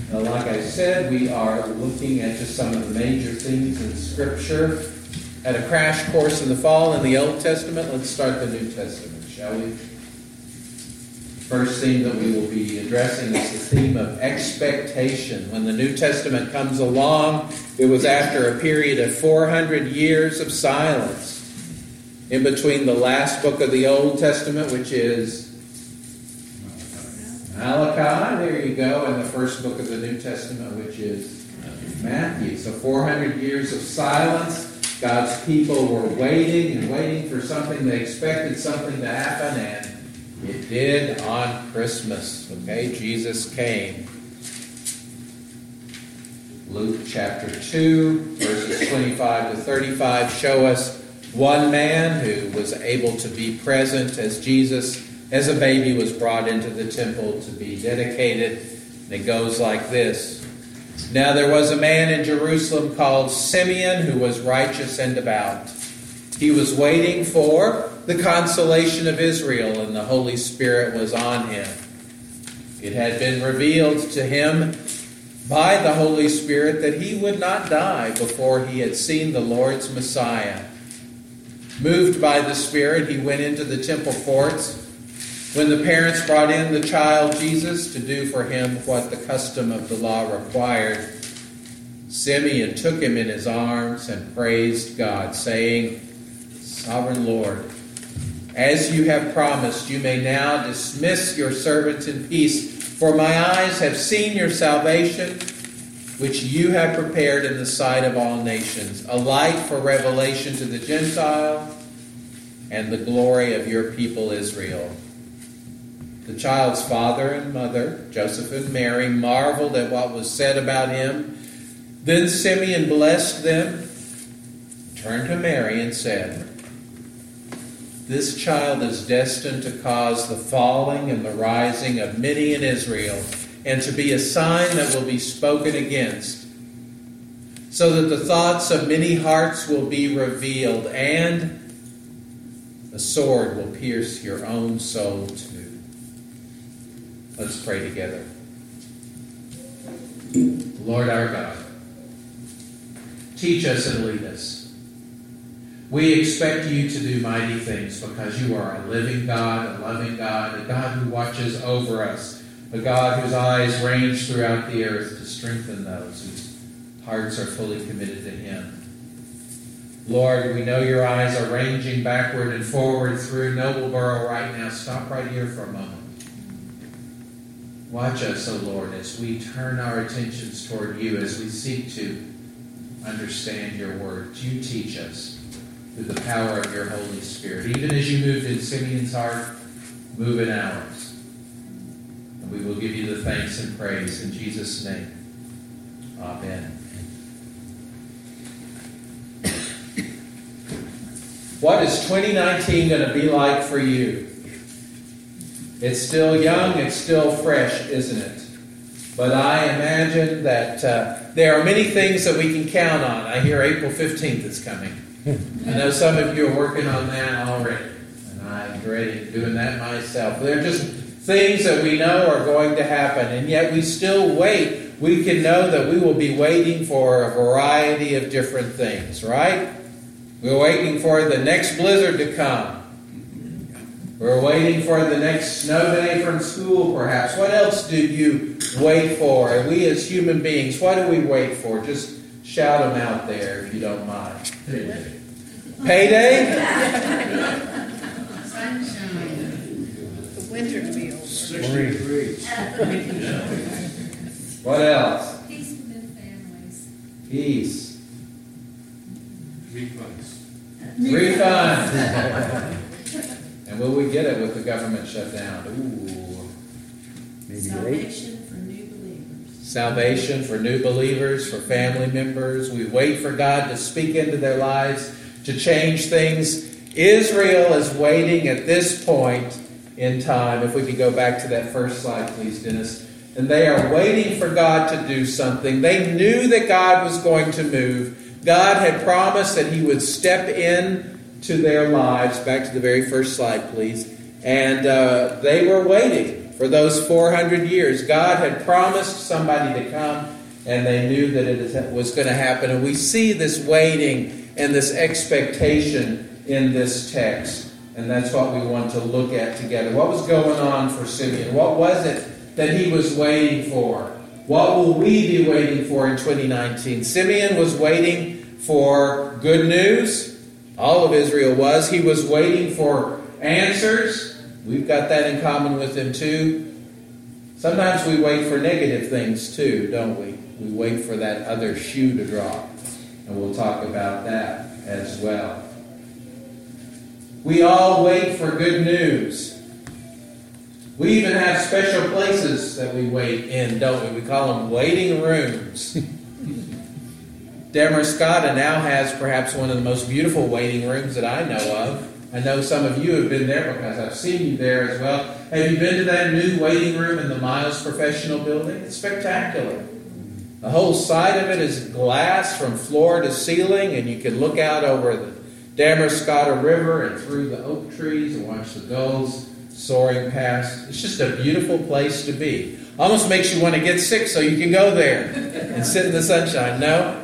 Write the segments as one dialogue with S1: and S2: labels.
S1: Like I said, we are looking at just some of the major things in Scripture. At a crash course in the fall in the Old Testament, let's start the New Testament, shall we? First theme that we will be addressing is the theme of expectation. When the New Testament comes along, it was after a period of 400 years of silence in between the last book of the Old Testament, which is Malachi, there you go, and the first book of the New Testament, which is Matthew. So 400 years of silence. God's people were waiting and waiting for something. They expected something to happen, and it did on Christmas. Okay, Jesus came. Luke chapter 2, verses 25 to 35 show us one man who was able to be present as Jesus, as a baby, was brought into the temple to be dedicated. And it goes like this. Now there was a man in Jerusalem called Simeon who was righteous and devout. He was waiting for the consolation of Israel, and the Holy Spirit was on him. It had been revealed to him by the Holy Spirit that he would not die before he had seen the Lord's Messiah. Moved by the Spirit, he went into the temple courts when the parents brought in the child Jesus to do for him what the custom of the law required. Simeon took him in his arms and praised God, saying, Sovereign Lord, as you have promised, you may now dismiss your servant in peace, for my eyes have seen your salvation, which you have prepared in the sight of all nations, a light for revelation to the Gentile and the glory of your people Israel. The child's father and mother, Joseph and Mary, marveled at what was said about him. Then Simeon blessed them, turned to Mary and said, This child is destined to cause the falling and the rising of many in Israel, and to be a sign that will be spoken against, so that the thoughts of many hearts will be revealed, and the sword will pierce your own soul too. Let's pray together. Lord our God, teach us and lead us. We expect you to do mighty things because you are a living God, a loving God, a God who watches over us, a God whose eyes range throughout the earth to strengthen those whose hearts are fully committed to him. Lord, we know your eyes are ranging backward and forward through Nobleboro right now. Stop right here for a moment. Watch us, O Lord, as we turn our attentions toward you, as we seek to understand your word. You teach us through the power of your Holy Spirit. Even as you moved in Simeon's heart, move in ours. And we will give you the thanks and praise in Jesus' name. Amen. What is 2019 going to be like for you? It's still young, it's still fresh, isn't it? But I imagine that there are many things that we can count on. I hear April 15th is coming. I know some of you are working on that already, and I'm ready doing that myself. They're just things that we know are going to happen, and yet we still wait. We can know that we will be waiting for a variety of different things, right? We're waiting for the next blizzard to come. We're waiting for the next snow day from school, perhaps. What else do you wait for? And we as human beings, what do we wait for? Just shout them out there if you don't mind. Payday? Payday?
S2: Sunshine. The winter feels.
S3: 60 degrees.
S1: What else?
S4: Peace within families.
S1: Peace.
S3: Refunds.
S1: Refund. And will we get it with the government shutdown? Ooh.
S3: Maybe
S4: Salvation for new believers.
S1: Salvation for new believers, for family members. We wait for God to speak into their lives, to change things. Israel is waiting at this point in time. If we could go back to that first slide, please, Dennis. And they are waiting for God to do something. They knew that God was going to move. God had promised that he would step in to their lives. Back to the very first slide, please. And they were waiting For those 400 years, God had promised somebody to come, and they knew that it was going to happen. And we see this waiting and this expectation in this text. And that's what we want to look at together. What was going on for Simeon? What was it that he was waiting for? What will we be waiting for in 2019? Simeon was waiting for good news. All of Israel was. He was waiting for answers. We've got that in common with him too. Sometimes we wait for negative things too, don't we? We wait for that other shoe to drop. And we'll talk about that as well. We all wait for good news. We even have special places that we wait in, don't we? We call them waiting rooms. Damariscotta now has perhaps one of the most beautiful waiting rooms that I know of. I know some of you have been there because I've seen you there as well. Have you been to that new waiting room in the Miles Professional Building? It's spectacular. The whole side of it is glass from floor to ceiling, and you can look out over the Damariscotta River and through the oak trees and watch the gulls soaring past. It's just a beautiful place to be. Almost makes you want to get sick so you can go there and sit in the sunshine. No?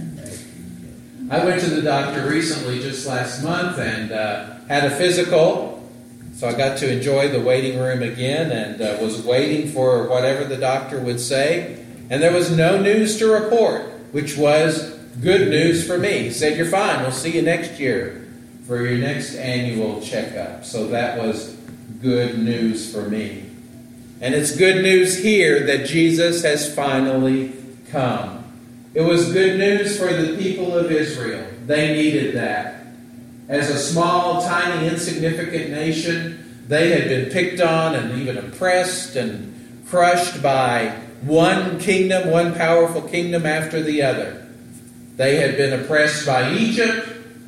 S1: I went to the doctor recently, just last month, and had a physical. So I got to enjoy the waiting room again and was waiting for whatever the doctor would say. And there was no news to report, which was good news for me. He said, "You're fine. We'll see you next year for your next annual checkup." So that was good news for me. And it's good news here that Jesus has finally come. It was good news for the people of Israel. They needed that. As a small, tiny, insignificant nation, they had been picked on and even oppressed and crushed by one kingdom, one powerful kingdom after the other. They had been oppressed by Egypt,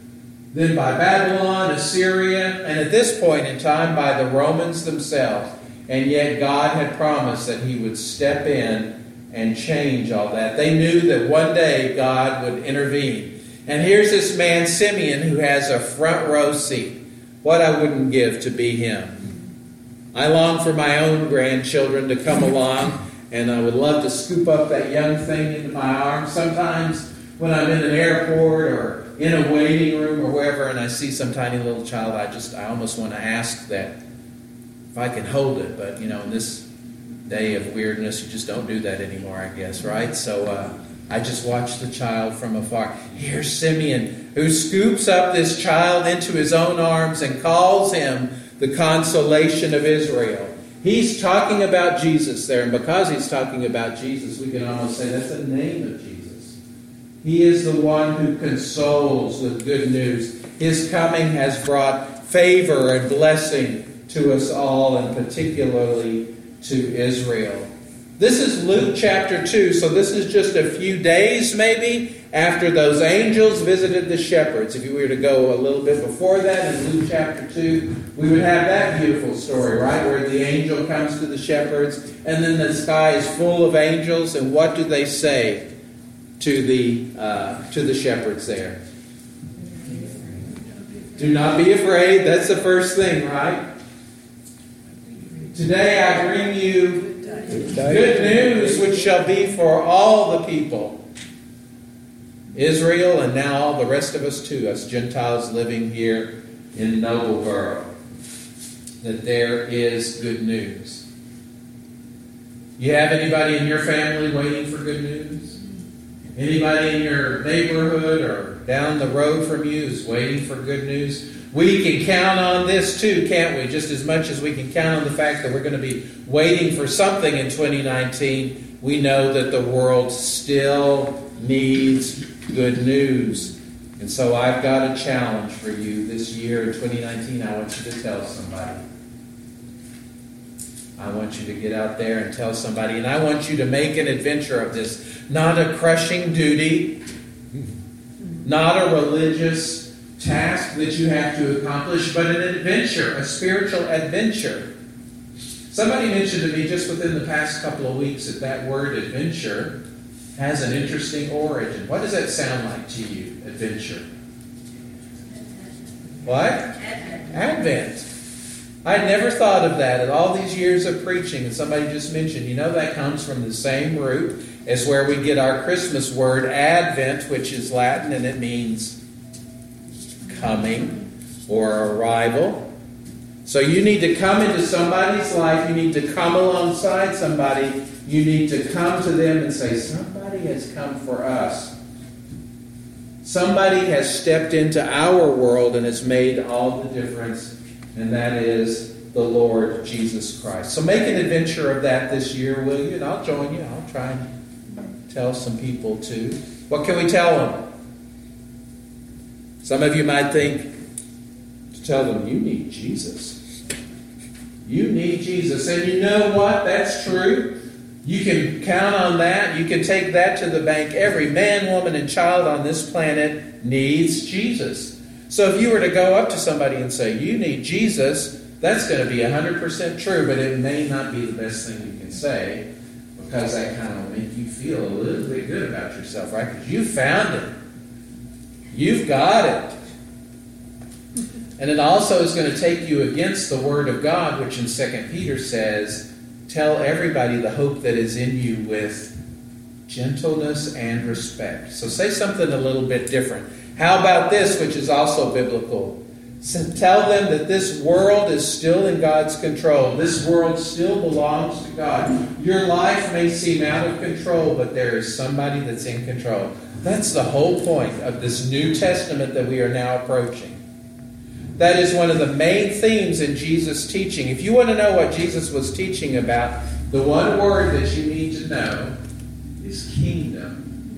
S1: then by Babylon, Assyria, and at this point in time by the Romans themselves. And yet God had promised that He would step in and change all that. They knew that one day God would intervene. And here's this man, Simeon, who has a front row seat. What I wouldn't give to be him. I long for my own grandchildren to come along, and I would love to scoop up that young thing into my arms. Sometimes when I'm in an airport or in a waiting room or wherever, and I see some tiny little child, I almost want to ask that if I can hold it. But, in this day of weirdness, you just don't do that anymore, I guess, right? So I just watch the child from afar. Here's Simeon, who scoops up this child into his own arms and calls him the consolation of Israel. He's talking about Jesus there, and because he's talking about Jesus, we can almost say that's the name of Jesus. He is the one who consoles with good news. His coming has brought favor and blessing to us all, and particularly to Israel. This is Luke chapter 2, so this is just a few days maybe after those angels visited the shepherds. If you were to go a little bit before that in Luke chapter 2, we would have that beautiful story, right? Where the angel comes to the shepherds, and then the sky is full of angels, and what do they say to the shepherds there? Do not be afraid. That's the first thing, right? Today I bring you good news, which shall be for all the people. Israel, and now all the rest of us too, us Gentiles living here in Nobleboro, that there is good news. You have anybody in your family waiting for good news? Anybody in your neighborhood or down the road from you is waiting for good news? We can count on this too, can't we? Just as much as we can count on the fact that we're going to be waiting for something in 2019, we know that the world still needs good news. And so I've got a challenge for you this year in 2019. I want you to tell somebody. I want you to get out there and tell somebody. And I want you to make an adventure of this. Not a crushing duty. Not a religious task that you have to accomplish, but an adventure, a spiritual adventure. Somebody mentioned to me just within the past couple of weeks that word adventure has an interesting origin. What does that sound like to you, adventure? What? Advent. I had never thought of that in all these years of preaching, and somebody just mentioned, that comes from the same root as where we get our Christmas word, Advent, which is Latin, and it means coming or arrival. So you need to come into somebody's life. You need to come alongside somebody. You need to come to them and say, somebody has come for us. Somebody has stepped into our world and has made all the difference, and that is the Lord Jesus Christ. So make an adventure of that this year, will you? And I'll join you. I'll try and tell some people too. What can we tell them? Some of you might think to tell them, you need Jesus. You need Jesus. And you know what? That's true. You can count on that. You can take that to the bank. Every man, woman, and child on this planet needs Jesus. So if you were to go up to somebody and say, you need Jesus, that's going to be 100% true, but it may not be the best thing you can say, because that kind of will make you feel a little bit good about yourself, right? Because you found it. You've got it. And it also is going to take you against the Word of God, which in 2 Peter says, tell everybody the hope that is in you with gentleness and respect. So say something a little bit different. How about this, which is also biblical? So tell them that this world is still in God's control. This world still belongs to God. Your life may seem out of control, but there is somebody that's in control. That's the whole point of this New Testament that we are now approaching. That is one of the main themes in Jesus' teaching. If you want to know what Jesus was teaching about, the one word that you need to know is kingdom.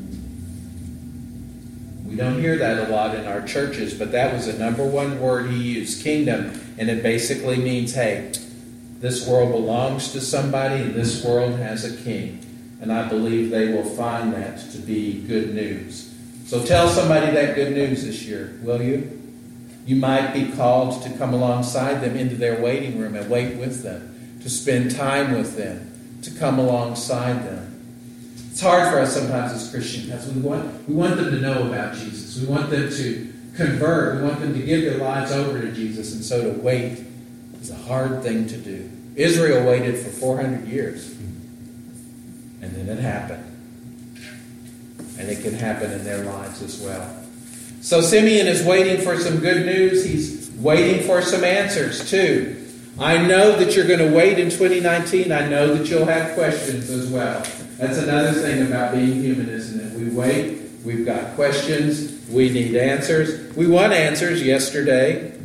S1: We don't hear that a lot in our churches, but that was the number one word he used, kingdom. And it basically means, hey, this world belongs to somebody and this world has a king. And I believe they will find that to be good news. So tell somebody that good news this year, will you? You might be called to come alongside them into their waiting room and wait with them, to spend time with them, to come alongside them. It's hard for us sometimes as Christians because we want them to know about Jesus. We want them to convert. We want them to give their lives over to Jesus. And so to wait is a hard thing to do. Israel waited for 400 years. And then it happened. And it can happen in their lives as well. So Simeon is waiting for some good news. He's waiting for some answers too. I know that you're going to wait in 2019. I know that you'll have questions as well. That's another thing about being human, isn't it? We wait. We've got questions. We need answers. We want answers yesterday.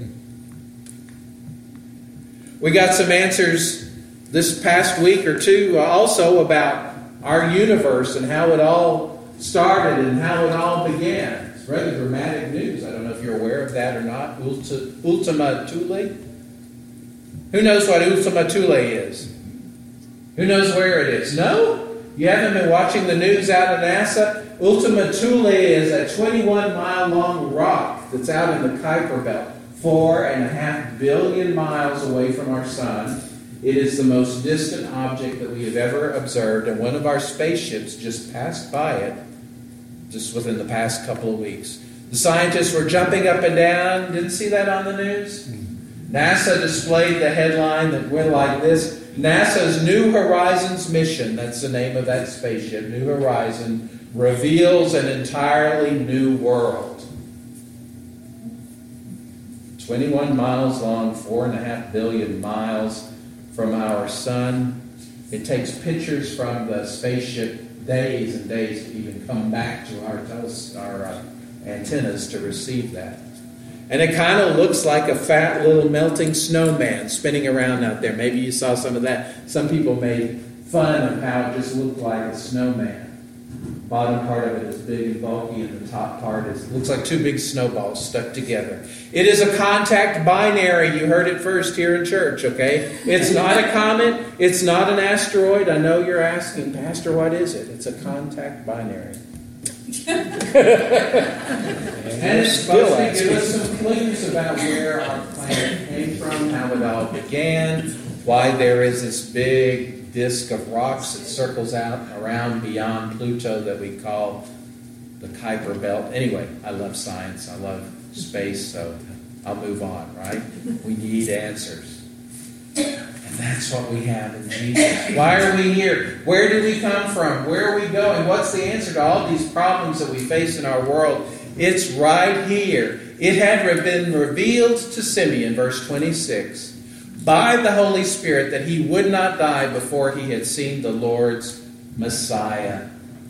S1: We got some answers this past week or two also about our universe and how it all started and how it all began. It's rather dramatic news. I don't know if you're aware of that or not. Ultima Thule. Who knows what Ultima Thule is? Who knows where it is? No? You haven't been watching the news out of NASA? Ultima Thule is a 21-mile-long rock that's out in the Kuiper Belt, 4.5 billion miles away from our sun. It is the most distant object that we have ever observed, and one of our spaceships just passed by it just within the past couple of weeks. The scientists were jumping up and down. Didn't see that on the news? NASA displayed the headline that went like this: NASA's New Horizons mission, that's the name of that spaceship, New Horizon, reveals an entirely new world. 21 miles long, 4.5 billion miles from our sun. It takes pictures from the spaceship days and days to even come back to our antennas to receive that. And it kind of looks like a fat little melting snowman spinning around out there. Maybe you saw some of that. Some people made fun of how it just looked like a snowman. The bottom part of it is big and bulky, and the top part looks like two big snowballs stuck together. It is a contact binary. You heard it first here in church, okay? It's not a comet. It's not an asteroid. I know you're asking, Pastor, what is it? It's a contact binary. And it's supposed to give us some clues about where our planet came from, how it all began, why there is this big disk of rocks that circles out around beyond Pluto that we call the Kuiper Belt. Anyway, I love science. I love space, so I'll move on, right? We need answers. And that's what we have in Jesus. Why are we here? Where did we come from? Where are we going? What's the answer to all these problems that we face in our world? It's right here. It had been revealed to Simeon, verse 26, by the Holy Spirit that he would not die before he had seen the Lord's Messiah.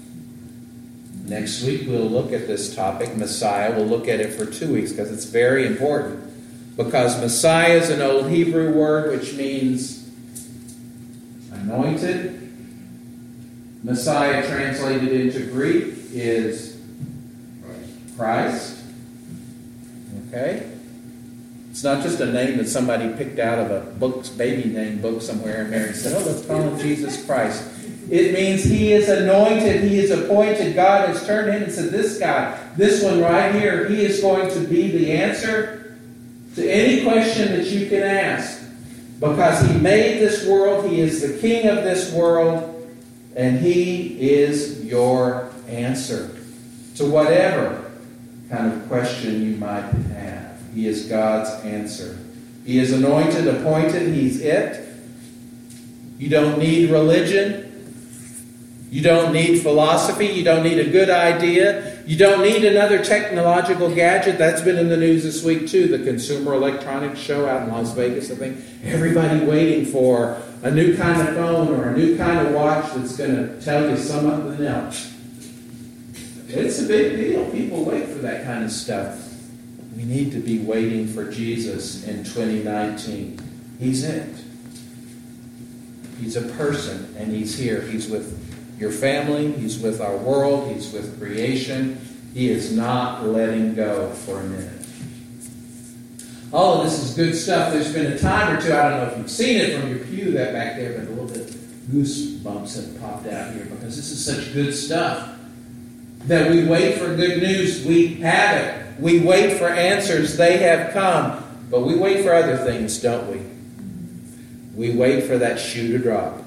S1: Next week we'll look at this topic, Messiah. We'll look at it for 2 weeks because it's very important. Because Messiah is an old Hebrew word which means anointed. Messiah translated into Greek is Christ. Okay? It's not just a name that somebody picked out of a baby name book somewhere and Mary said, let's call him Jesus Christ. It means he is anointed, he is appointed. God has turned to him and said, this guy, this one right here, he is going to be the answer to any question that you can ask. Because he made this world, he is the king of this world, and he is your answer to whatever kind of question you might have. He is God's answer. He is anointed, appointed, he's it. You don't need religion. You don't need philosophy. You don't need a good idea. You don't need another technological gadget. That's been in the news this week too. The Consumer Electronics Show out in Las Vegas, I think. Everybody waiting for a new kind of phone or a new kind of watch that's going to tell you something else. It's a big deal. People wait for that kind of stuff. We need to be waiting for Jesus in 2019. He's it. He's a person, and he's here. He's with your family. He's with our world. He's with creation. He is not letting go for a minute. All of this is good stuff. There's been a time or two, I don't know if you've seen it from your pew, that back there, but a little bit goosebumps have popped out here because this is such good stuff. That we wait for good news. We have it. We wait for answers. They have come. But we wait for other things, don't we? We wait for that shoe to drop.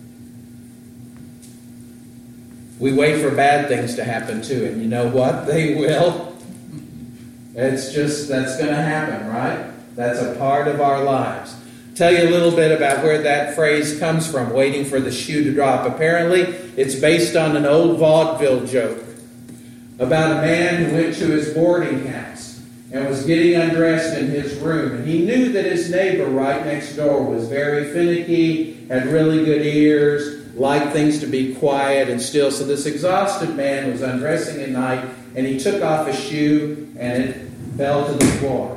S1: We wait for bad things to happen too. And you know what? They will. It's just, that's going to happen, right? That's a part of our lives. Tell you a little bit about where that phrase comes from, waiting for the shoe to drop. Apparently, it's based on an old vaudeville joke about a man who went to his boarding house and was getting undressed in his room. And he knew that his neighbor right next door was very finicky, had really good ears, liked things to be quiet and still. So this exhausted man was undressing at night, and he took off his shoe, and it fell to the floor.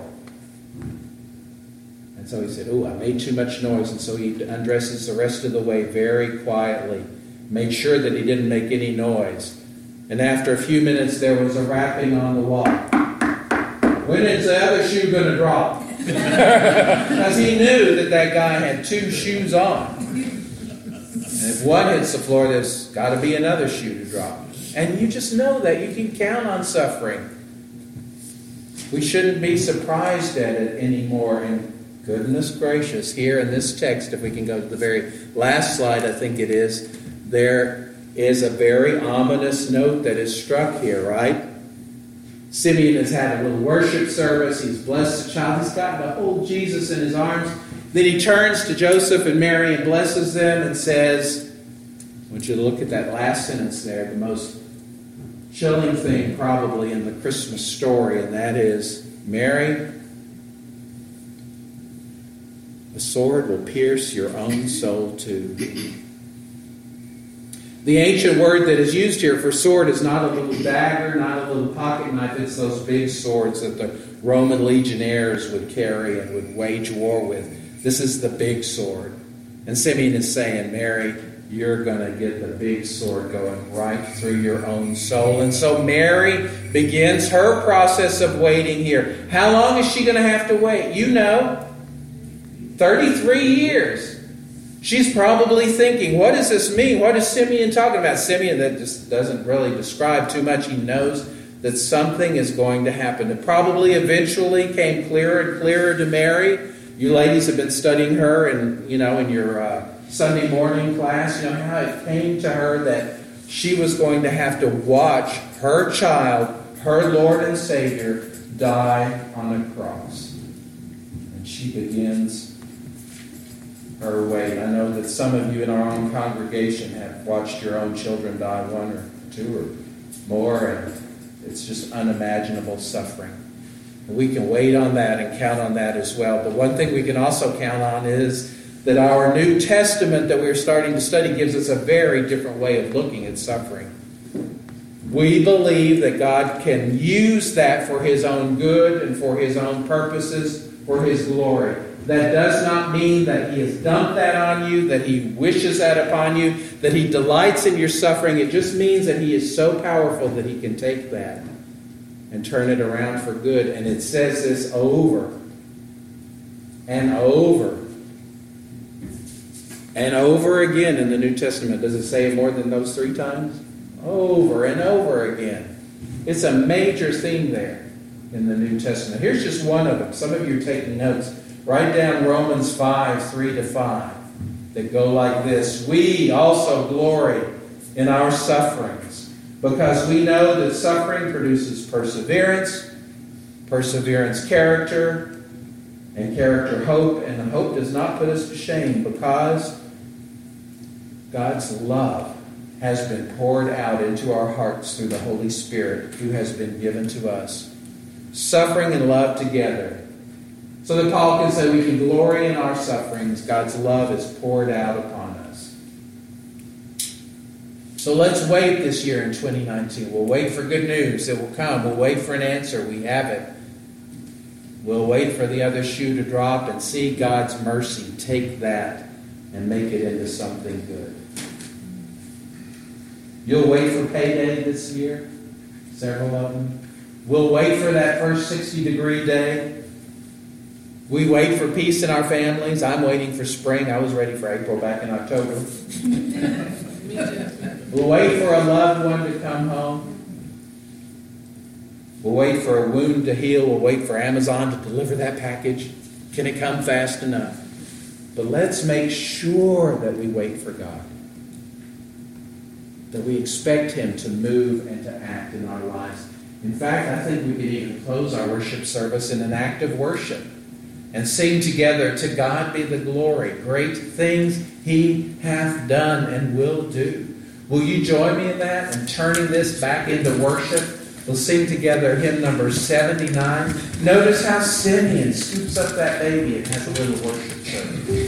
S1: And so he said, I made too much noise. And so he undresses the rest of the way very quietly, made sure that he didn't make any noise. And after a few minutes, there was a rapping on the wall. When is the other shoe going to drop? Because he knew that guy had two shoes on. And if one hits the floor, there's got to be another shoe to drop. And you just know that. You can count on suffering. We shouldn't be surprised at it anymore. And goodness gracious, here in this text, if we can go to the very last slide, I think it is, there is a very ominous note that is struck here, right? Simeon has had a little worship service. He's blessed the child. He's gotten to hold Jesus in his arms. Then he turns to Joseph and Mary and blesses them and says, I want you to look at that last sentence there, the most chilling thing probably in the Christmas story, and that is, Mary, the sword will pierce your own soul too. The ancient word that is used here for sword is not a little dagger, not a little pocket knife. It's those big swords that the Roman legionnaires would carry and would wage war with. This is the big sword. And Simeon is saying, Mary, you're going to get the big sword going right through your own soul. And so Mary begins her process of waiting here. How long is she going to have to wait? You know, 33 years. She's probably thinking, what does this mean? What is Simeon talking about? Simeon, that just doesn't really describe too much. He knows that something is going to happen. It probably eventually came clearer and clearer to Mary. You ladies have been studying her in your Sunday morning class. You know how it came to her that she was going to have to watch her child, her Lord and Savior, die on a cross. And she begins or wait. I know that some of you in our own congregation have watched your own children die, one or two or more, and it's just unimaginable suffering. We can wait on that and count on that as well. But one thing we can also count on is that our New Testament that we're starting to study gives us a very different way of looking at suffering. We believe that God can use that for His own good and for His own purposes, for His glory. That does not mean that He has dumped that on you, that He wishes that upon you, that He delights in your suffering. It just means that He is so powerful that He can take that and turn it around for good. And it says this over and over and over again in the New Testament. Does it say it more than those 3 times? Over and over again. It's a major theme there in the New Testament. Here's just one of them. Some of you are taking notes. Write down Romans 5, 3-5 that go like this. We also glory in our sufferings, because we know that suffering produces perseverance, perseverance character, and character hope, and the hope does not put us to shame, because God's love has been poured out into our hearts through the Holy Spirit who has been given to us. Suffering and love together. So that Paul can say we can glory in our sufferings. God's love is poured out upon us. So let's wait this year in 2019. We'll wait for good news that will come. We'll wait for an answer. We have it. We'll wait for the other shoe to drop and see God's mercy take that and make it into something good. You'll wait for payday this year, several of them. We'll wait for that first 60-degree day. We wait for peace in our families. I'm waiting for spring. I was ready for April back in October. We'll wait for a loved one to come home. We'll wait for a wound to heal. We'll wait for Amazon to deliver that package. Can it come fast enough? But let's make sure that we wait for God. That we expect Him to move and to act in our lives. In fact, I think we could even close our worship service in an act of worship and sing together, "To God be the glory, great things He hath done and will do." Will you join me in that and turning this back into worship? We'll sing together hymn number 79. Notice how Simeon scoops up that baby and has a little worship service.